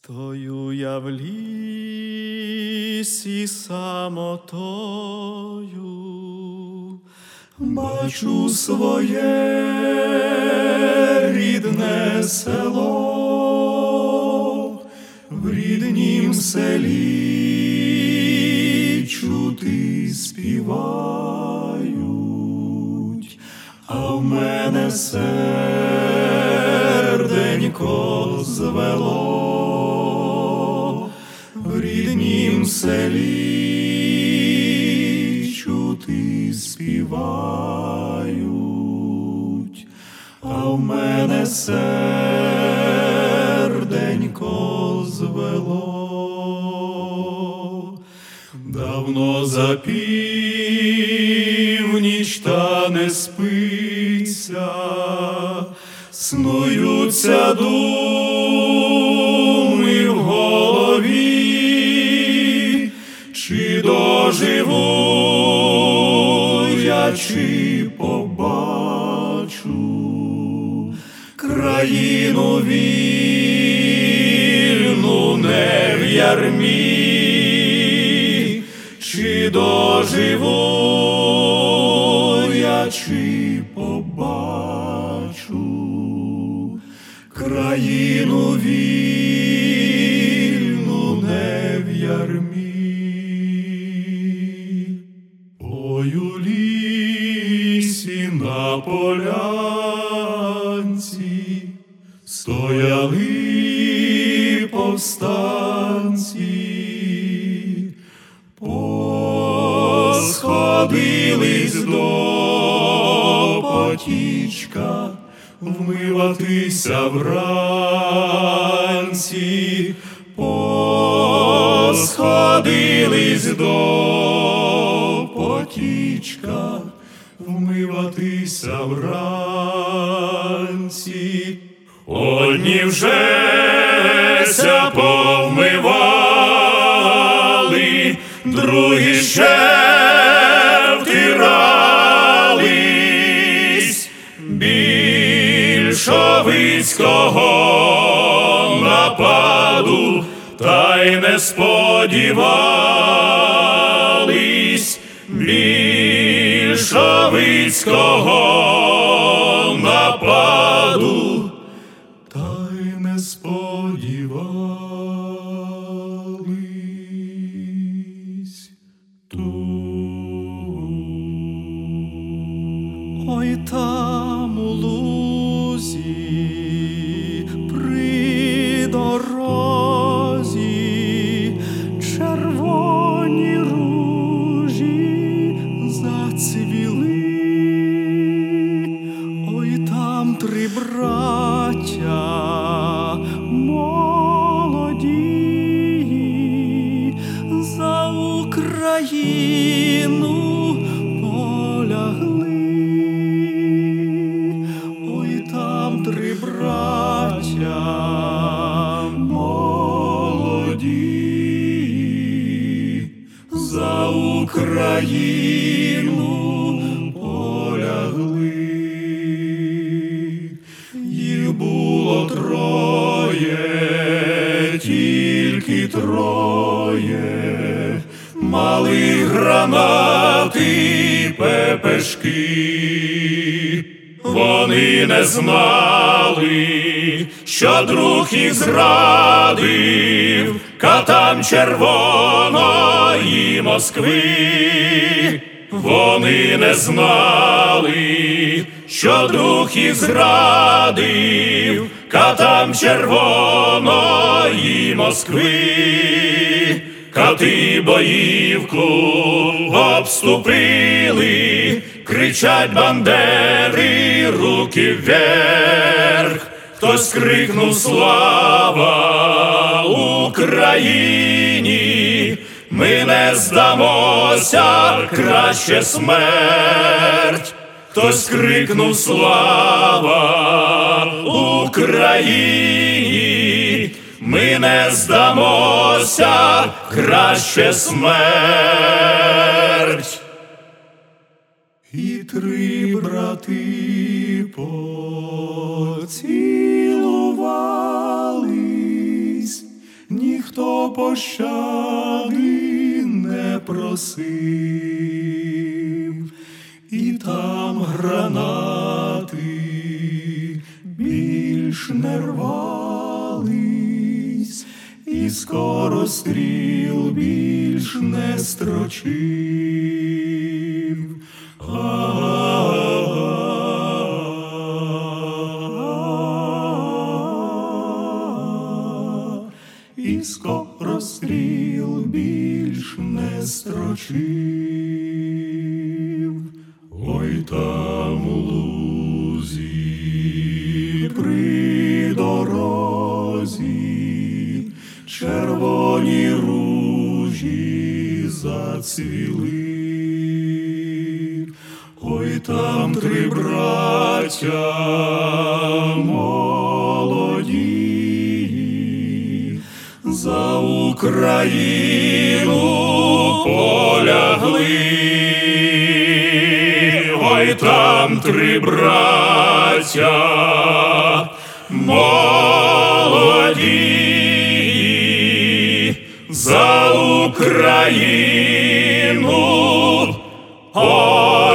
Стою я в лісі самотою, бачу своє рідне село, в ріднім селі чути співають, а в мене серденько звело. В ріднім селі чути співають, а в мене серденько звело. Давно за північ та не спиться, снуються думи в голові, чи доживу я, чи побачу країну вільну не в ярмі, чи доживу я, чи побачу країну вільну не в ярмі. Ой, у лісі на полянці стояли повстанці, посходились до потічка вмиватися вранці, посходились до потічка вмиватися вранці. Одні вже ся повмивали, другі ще втирались. Більшовицького нападу та й не сподівались. Більшовицького нападу та й не сподівались. Ой, там у лузі при дорозі червоні ружі зацвіли. Ой, там три браття молоді за Україну полягли. Три браття молоді за Україну полягли. Їх було троє, тільки троє, мали гранати, пепешки. Вони не знали, що друг їх зрадив катам червоної Москви. Вони не знали, що друг їх зрадив катам червоної Москви. Кати боївку обступили, кричать бандери, руки вверх. Хтось крикнув «Слава Україні!» Ми не здамося, краще смерть. Хтось крикнув «Слава Україні!» Ми не здамося, краще смерть. І три брати поцілувались, ніхто пощади не просив, і там гранати більш не рвались, і скоростріл більш не строчив. І скоростріл більш не строчив. Ой, там у лузі при дорозі червоні ружі зацвіли. Ой, там три браття молоді за Україну полягли. Ой, там три браття молоді за Україну полягли.